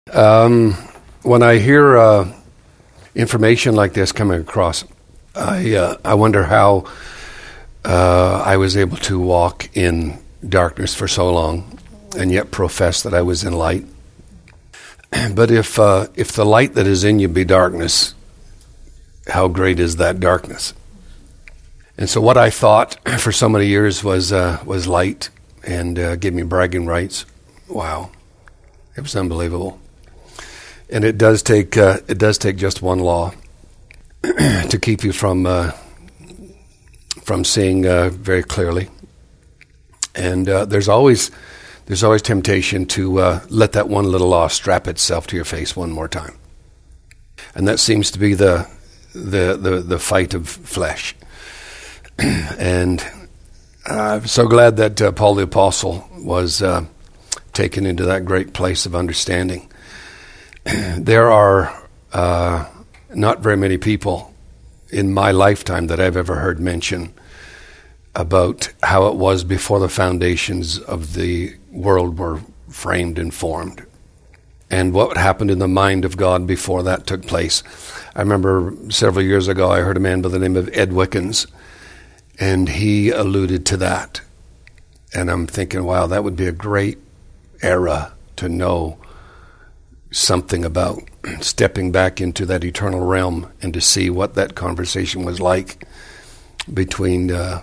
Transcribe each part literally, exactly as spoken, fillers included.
Um, when I hear uh, information like this coming across, I uh, I wonder how uh, I was able to walk in darkness for so long and yet profess that I was in light. But if uh, if the light that is in you be darkness, how great is that darkness? And so what I thought for so many years was uh, was light and uh, gave me bragging rights. Wow, it was unbelievable. And it does take uh, it does take just one law to keep you from uh, from seeing uh, very clearly. And uh, there's always there's always temptation to uh, let that one little law strap itself to your face one more time. And that seems to be the the the, the fight of flesh. And I'm so glad that uh, Paul the Apostle was uh, taken into that great place of understanding. There are uh, not very many people in my lifetime that I've ever heard mention about how it was before the foundations of the world were framed and formed, and what happened in the mind of God before that took place. I remember several years ago I heard a man by the name of Ed Wickens, and he alluded to that. And I'm thinking, wow, that would be a great era to know something about, stepping back into that eternal realm and to see what that conversation was like between, uh,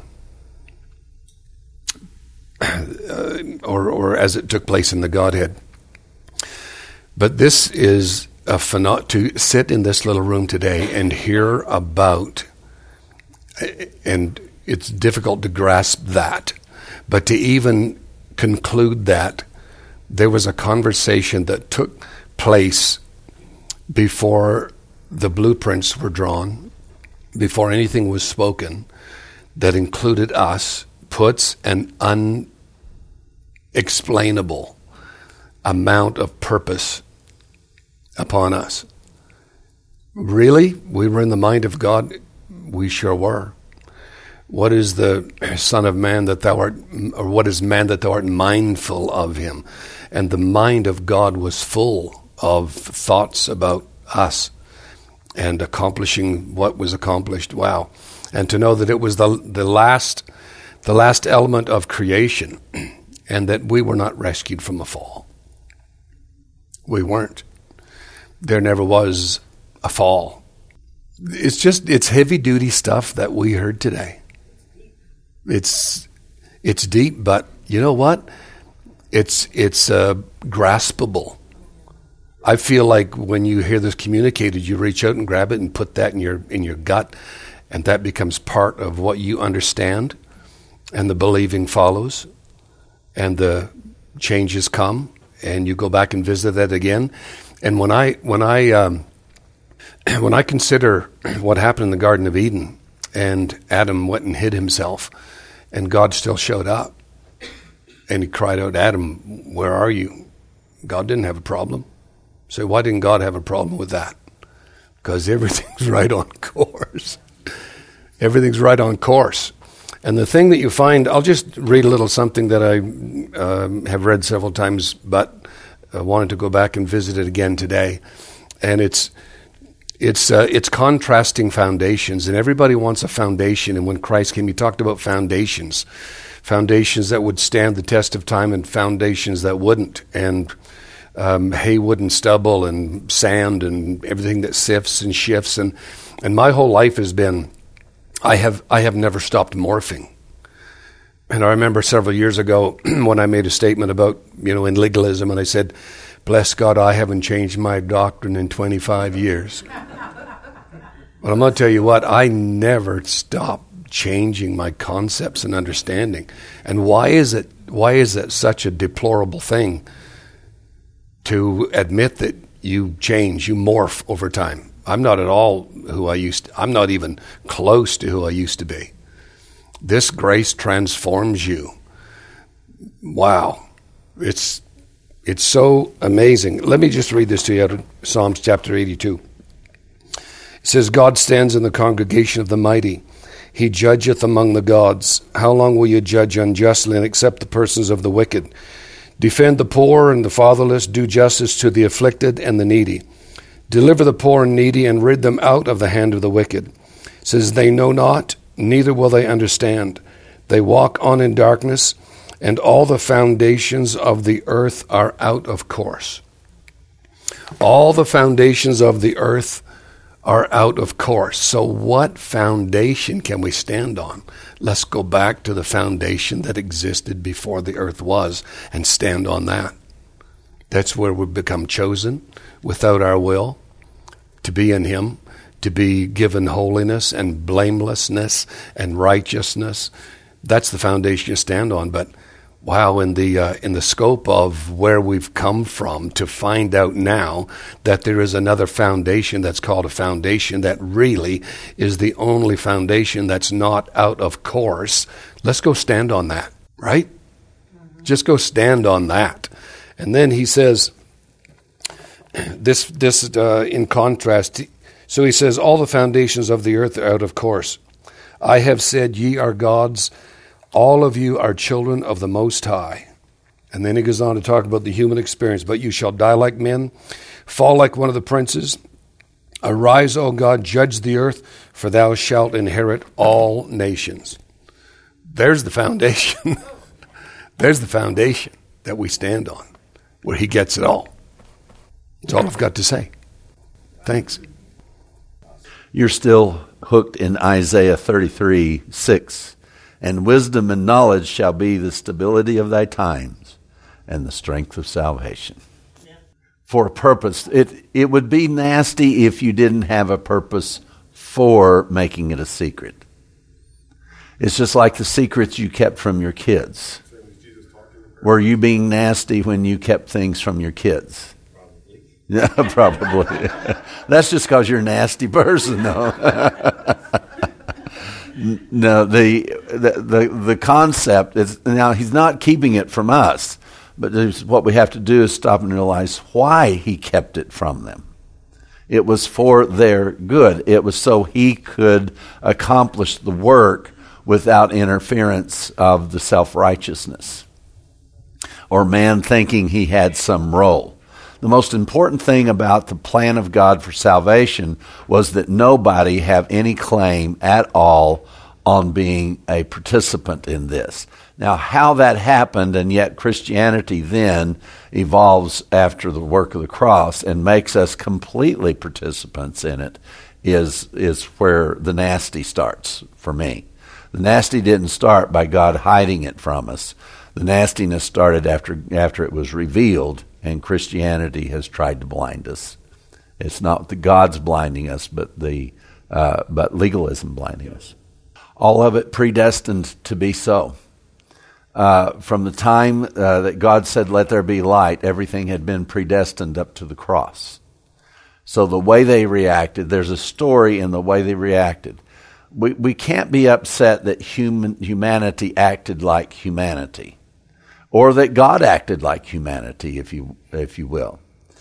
uh, or, or as it took place in the Godhead. But this is a pheno- to sit in this little room today and hear about, and it's difficult to grasp that, but to even conclude that there was a conversation that took place before the blueprints were drawn, before anything was spoken, that included us, puts an unexplainable amount of purpose upon us. Really? We were in the mind of God? We sure were. What is the Son of Man that thou art, or what is man that thou art mindful of him? And the mind of God was full of thoughts about us and accomplishing what was accomplished. Wow. And to know that it was the the last the last element of creation, and that we were not rescued from a fall. We weren't. There never was a fall. It's just, it's heavy duty stuff that we heard today. It's it's deep, but you know what? It's it's uh, graspable. I feel like when you hear this communicated, you reach out and grab it and put that in your in your gut, and that becomes part of what you understand, and the believing follows, and the changes come, and you go back and visit that again. And when I when I um, when I consider what happened in the Garden of Eden, and Adam went and hid himself, and God still showed up, and he cried out, "Adam, where are you?" God didn't have a problem. So why didn't God have a problem with that? Because everything's right on course. Everything's right on course. And the thing that you find, I'll just read a little something that I um, have read several times, but I wanted to go back and visit it again today. And it's it's uh, it's contrasting foundations, and everybody wants a foundation. And when Christ came, he talked about foundations, foundations that would stand the test of time and foundations that wouldn't. And Um, hay, wood, and stubble, and sand, and everything that sifts and shifts, and and my whole life has been, I have I have never stopped morphing. And I remember several years ago when I made a statement about, you know, in legalism, and I said, "Bless God, I haven't changed my doctrine in twenty-five years." But I'm going to tell you what, I never stop changing my concepts and understanding. And why is it? Why is that such a deplorable thing? To admit that you change, you morph over time. I'm not at all who I used to, I'm not even close to who I used to be. This grace transforms you. Wow. It's it's so amazing. Let me just read this to you out of Psalms chapter eighty-two. It says, "God stands in the congregation of the mighty. He judgeth among the gods. How long will you judge unjustly and accept the persons of the wicked? Defend the poor and the fatherless. Do justice to the afflicted and the needy. Deliver the poor and needy, and rid them out of the hand of the wicked. It says, they know not, neither will they understand. They walk on in darkness, and all the foundations of the earth are out of course. All the foundations of the earth are out of course. So what foundation can we stand on? Let's go back to the foundation that existed before the earth was and stand on that. That's where we become chosen without our will to be in him, to be given holiness and blamelessness and righteousness. That's the foundation you stand on. But wow, in the uh, in the scope of where we've come from, to find out now that there is another foundation that's called a foundation that really is the only foundation that's not out of course. Let's go stand on that, right? Mm-hmm. Just go stand on that. And then he says, this this uh, in contrast, so he says, all the foundations of the earth are out of course. I have said, ye are gods. All of you are children of the Most High. And then he goes on to talk about the human experience. But you shall die like men, fall like one of the princes. Arise, O God, judge the earth, for thou shalt inherit all nations. There's the foundation. There's the foundation that we stand on, where he gets it all. That's all I've got to say. Thanks. You're still hooked in Isaiah thirty-three six. And wisdom and knowledge shall be the stability of thy times and the strength of salvation. Yeah. For a purpose. It it would be nasty if you didn't have a purpose for making it a secret. It's just like the secrets you kept from your kids. Were you being nasty when you kept things from your kids? Probably. Yeah, probably. That's just because you're a nasty person, though. No, the, the the the concept is, now he's not keeping it from us, but what we have to do is stop and realize why he kept it from them. It was for their good. It was so he could accomplish the work without interference of the self-righteousness or man thinking he had some role. The most important thing about the plan of God for salvation was that nobody have any claim at all on being a participant in this. Now, how that happened, and yet Christianity then evolves after the work of the cross and makes us completely participants in it, is, is where the nasty starts for me. The nasty didn't start by God hiding it from us. The nastiness started after after it was revealed, and Christianity has tried to blind us. It's not the God's blinding us, but the uh, but legalism blinding us. All of it predestined to be so. Uh, from the time uh, that God said, "Let there be light," everything had been predestined up to the cross. So the way they reacted, there's a story in the way they reacted. We we can't be upset that human humanity acted like humanity, or that God acted like humanity, if you if you will.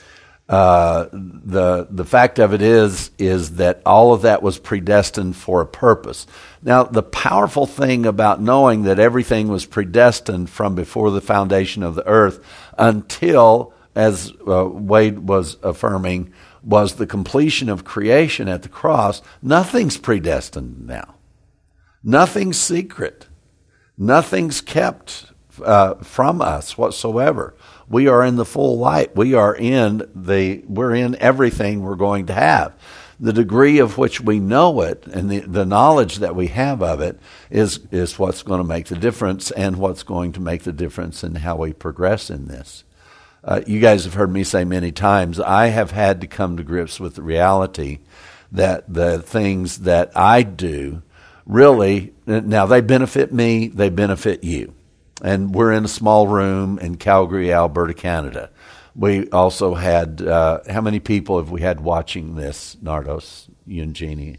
Uh, the the fact of it is is that all of that was predestined for a purpose. Now, the powerful thing about knowing that everything was predestined from before the foundation of the earth until, as uh, Wade was affirming, was the completion of creation at the cross, nothing's predestined now. Nothing's secret. Nothing's kept uh, from us whatsoever. We are in the full light. We are in the, we're in everything we're going to have. The degree of which we know it and the, the knowledge that we have of it is, is what's going to make the difference, and what's going to make the difference in how we progress in this. Uh, you guys have heard me say many times, I have had to come to grips with the reality that the things that I do really, now they benefit me, they benefit you. And we're in a small room in Calgary, Alberta, Canada. We also had, uh, how many people have we had watching this, Nardos, you and Jeannie?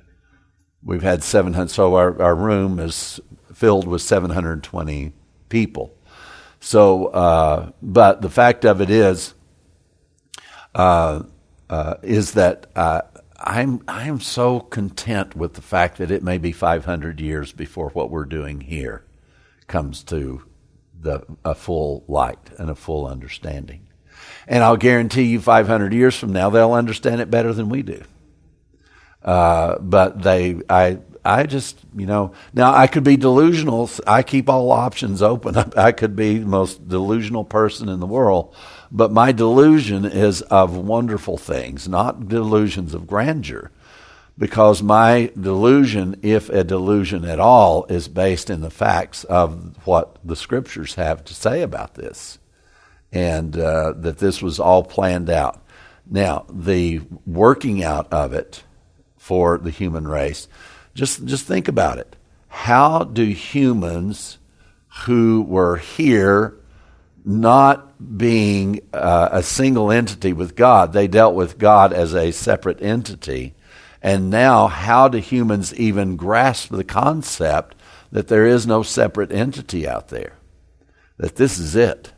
We've had seven hundred, so our, our room is filled with seven hundred twenty people. So, uh, but the fact of it is, uh, uh, is that uh, I'm I'm so content with the fact that it may be five hundred years before what we're doing here comes to the a full light and a full understanding. And I'll guarantee you five hundred years from now, they'll understand it better than we do. Uh, but they, I, I just, you know, now I could be delusional. I keep all options open. I could be the most delusional person in the world, but my delusion is of wonderful things, not delusions of grandeur, because my delusion, if a delusion at all, is based in the facts of what the scriptures have to say about this, and uh, that this was all planned out. Now, the working out of it for the human race, just just think about it. How do humans who were here not being uh, a single entity with God, they dealt with God as a separate entity, and now how do humans even grasp the concept that there is no separate entity out there, that this is it?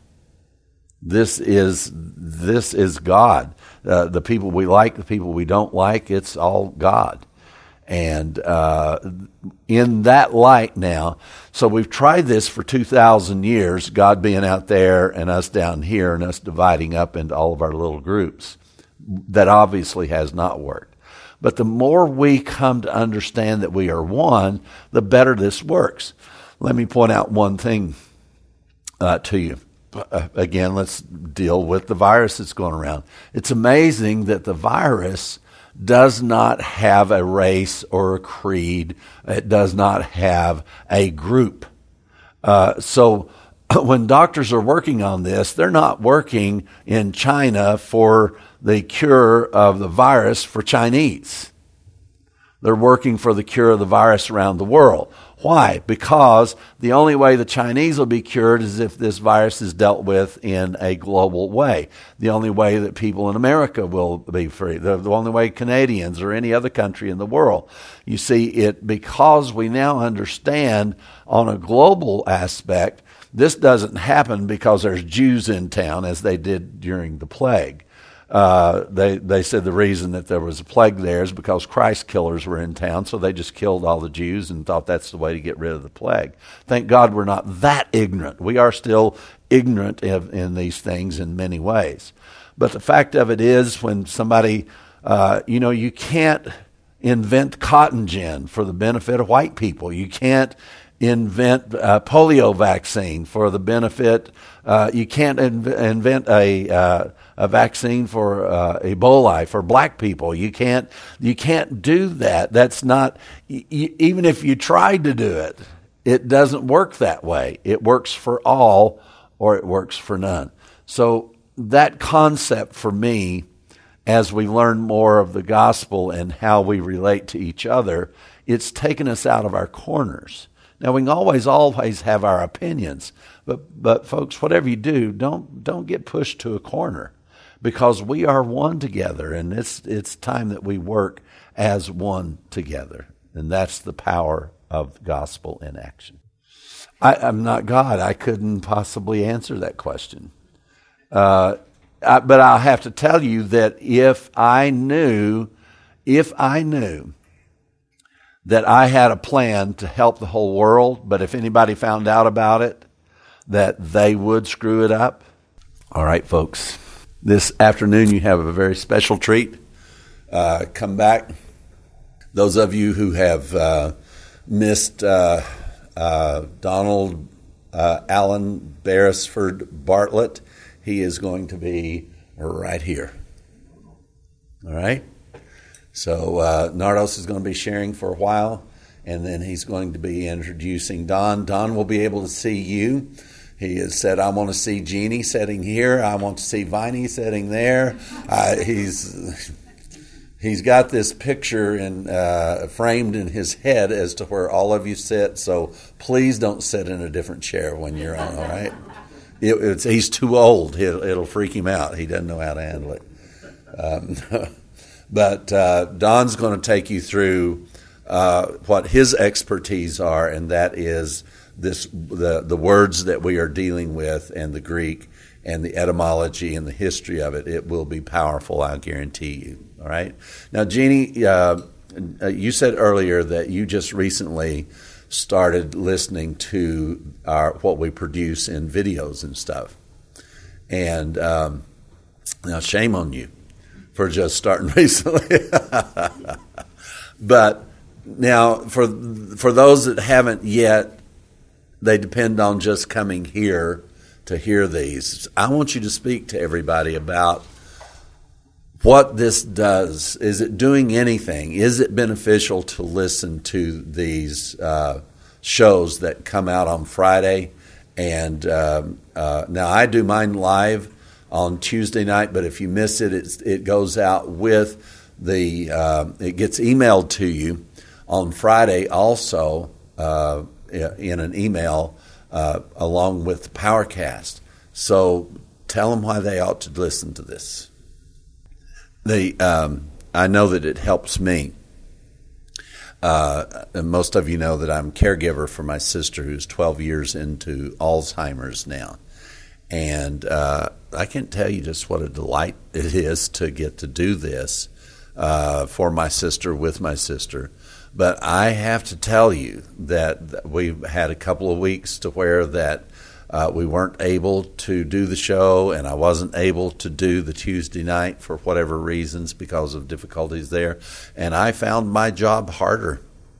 This is this is God. Uh, the people we like, the people we don't like, it's all God. And uh, in that light now, so we've tried this for two thousand years, God being out there and us down here and us dividing up into all of our little groups. That obviously has not worked. But the more we come to understand that we are one, the better this works. Let me point out one thing uh, to you. Uh, again, let's deal with the virus that's going around. It's amazing that the virus does not have a race or a creed. It does not have a group. Uh, so when doctors are working on this, they're not working in China for the cure of the virus for Chinese. They're working for the cure of the virus around the world. Why? Because the only way the Chinese will be cured is if this virus is dealt with in a global way. The only way that people in America will be free. The, the only way Canadians or any other country in the world. You see, it because we now understand on a global aspect, this doesn't happen because there's Jews in town as they did during the plague. Uh, they they said the reason that there was a plague there is because Christ killers were in town, so they just killed all the Jews and thought that's the way to get rid of the plague. Thank God we're not that ignorant. We are still ignorant in, in these things in many ways. But the fact of it is, when somebody, uh, you know, you can't invent cotton gin for the benefit of white people. You can't invent a polio vaccine for the benefit. Uh, you can't inv- invent a uh, a vaccine for uh, Ebola for black people. You can't you can't do that. That's not y- y- even if you tried to do it, it doesn't work that way. It works for all, or it works for none. So that concept for me, as we learn more of the gospel and how we relate to each other, it's taken us out of our corners. Now, we can always, always have our opinions, but, but folks, whatever you do, don't don't get pushed to a corner, because we are one together, and it's it's time that we work as one together, and that's the power of the gospel in action. I, I'm not God. I couldn't possibly answer that question. Uh, I, but I'll have to tell you that if I knew, if I knew that I had a plan to help the whole world, but if anybody found out about it, that they would screw it up. All right, folks, this afternoon you have a very special treat. Uh, come back. Those of you who have uh, missed uh, uh, Donald uh, Allen Beresford Bartlett, he is going to be right here. All right? So uh, Nardos is going to be sharing for a while, and then he's going to be introducing Don. Don will be able to see you. He has said, I want to see Jeannie sitting here. I want to see Viney sitting there. Uh, he's he's got this picture in, uh, framed in his head as to where all of you sit, so please don't sit in a different chair when you're on, all right? It, it's, he's too old. It'll, it'll freak him out. He doesn't know how to handle it. Um, But uh, Don's going to take you through uh, what his expertise are, and that is this the, the words that we are dealing with, and the Greek, and the etymology, and the history of it. It will be powerful, I guarantee you. All right? Now, Jeannie, uh, you said earlier that you just recently started listening to our what we produce in videos and stuff. And um, now, shame on you for just starting recently. But now, for for those that haven't yet, they depend on just coming here to hear these. I want you to speak to everybody about what this does. Is it doing anything? Is it beneficial to listen to these uh, shows that come out on Friday? And um, uh, now I do mine live on Tuesday night, but if you miss it, it's, it goes out with the, uh, it gets emailed to you on Friday also uh, in an email uh, along with the PowerCast. So tell them why they ought to listen to this. The, um, I know that it helps me. Uh, and most of you know that I'm caregiver for my sister who's twelve years into Alzheimer's now. And uh, I can't tell you just what a delight it is to get to do this uh, for my sister, with my sister. But I have to tell you that we've had a couple of weeks to where that Uh, we weren't able to do the show, and I wasn't able to do the Tuesday night for whatever reasons because of difficulties there. And I found my job harder.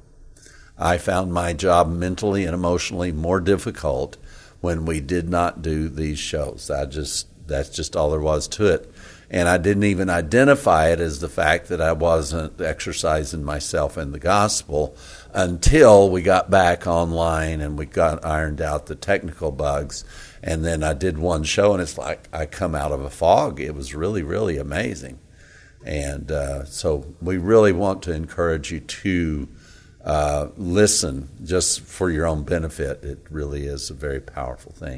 I found my job mentally and emotionally more difficult when we did not do these shows. I just that's just all there was to it. And I didn't even identify it as the fact that I wasn't exercising myself in the gospel until we got back online and we got ironed out the technical bugs. And then I did one show, and it's like I come out of a fog. It was really, really amazing. And uh, so we really want to encourage you to uh, listen just for your own benefit. It really is a very powerful thing.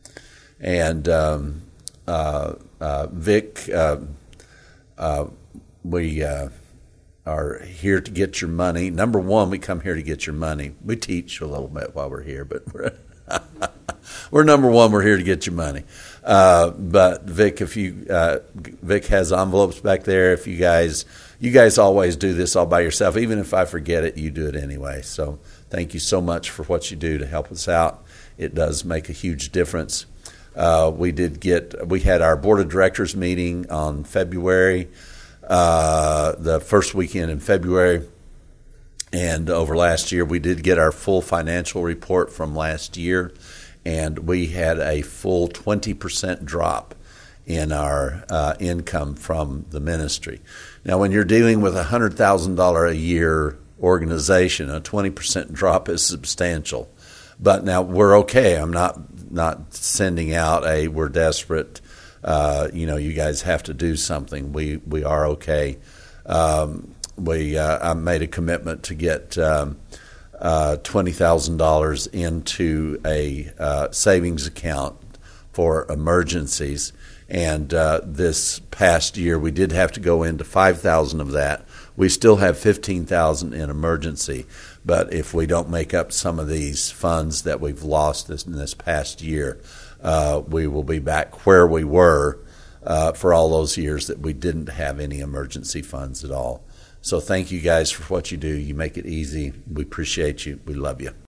And um, uh, uh, Vic, uh, uh, we uh, are here to get your money. Number one, we come here to get your money. We teach a little bit while we're here, but we're, we're number one, we're here to get your money. Uh, but Vic, if you uh, Vic has envelopes back there. If you guys, you guys always do this all by yourself. Even if I forget it, you do it anyway. So thank you so much for what you do to help us out. It does make a huge difference. Uh, we did get, we had our board of directors meeting on February, uh, the first weekend in February. And over last year, we did get our full financial report from last year. And we had a full twenty percent drop in our uh, income from the ministry. Now, when you're dealing with a one hundred thousand dollars a year organization, a twenty percent drop is substantial. But now we're okay. I'm not not sending out a we're desperate, uh, you know, you guys have to do something. We we are okay. Um, we uh, I made a commitment to get um, uh, twenty thousand dollars into a uh, savings account for emergencies. And uh, this past year, we did have to go into five thousand dollars of that. We still have fifteen thousand dollars in emergency. But if we don't make up some of these funds that we've lost this, in this past year, uh, we will be back where we were uh, for all those years that we didn't have any emergency funds at all. So thank you guys for what you do. You make it easy. We appreciate you. We love you.